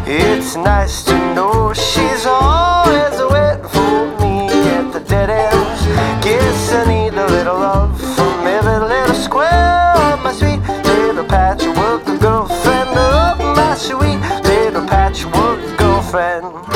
It's nice to know she's always waiting for me at the dead ends. Guess I need a little love from every little square of my sweet little patchwork girlfriend. Oh, my sweet little patchwork girlfriend.